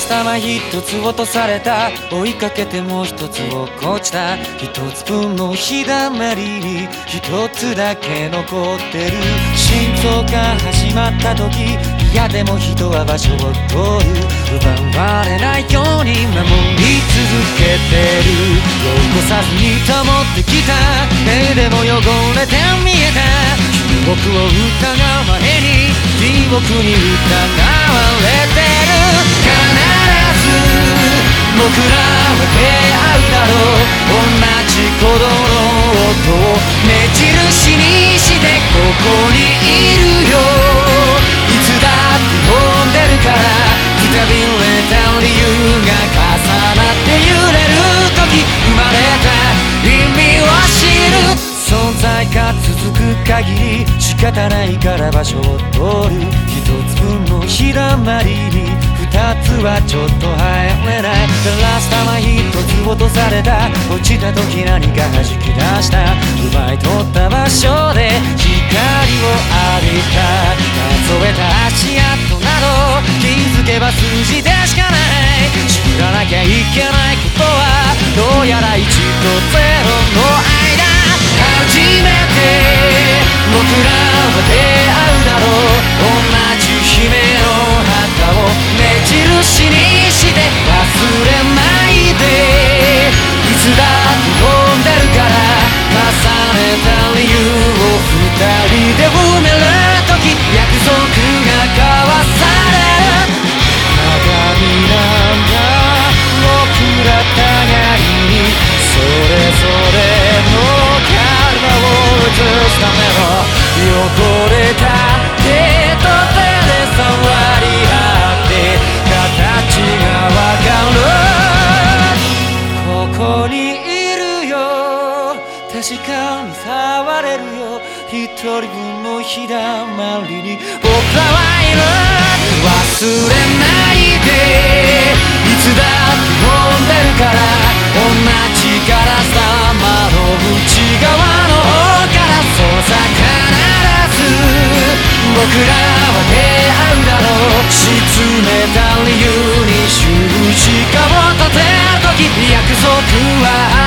スタは一つ落とされた、追いかけてもう一つ落っこちた。一つ分の日だまりに一つだけ残ってる。心臓が始まった時、嫌でも人は場所を取る。奪われないように守り続けてる。汚さずに保ってきた絵でも汚れて見えた。僕を疑う前に地獄に疑われてる。必ず僕らは出会うだろう。同じ鼓動の音を目印にしてここにいるよ。いつだって飛んでるから、くたびれた理由が重なって揺れる時、生まれた意味を知る。存在が続く限り仕方ないから場所を取る。一つ分の日だまりに二つはちょっと入れない。ラスタは一つ落とされた。落ちた時何か弾き出した。奪い取った場所で光を浴びた。数えた足跡など気づけば数字でしかない。知らなきゃいけないことはどうやら1と0の間。初めて僕らは出会うだろう。同じ夢の旗を目印にして忘れないで。いつだって飛んでるから、重ねた理由を二人で埋める時、約束が交わされる。鏡なんだ僕ら互いに、それぞれの映すための汚れた手と手で触り合って形がわかる。ここにいるよ、確かに触れるよ。一人分の日だまりに僕らはいる。忘れないで、いつだって飛んでるから。同じガラス玉の内側の方から、そうさ必ず僕らは出会うだろう。沈めた理由に十字架を立てる時、約束は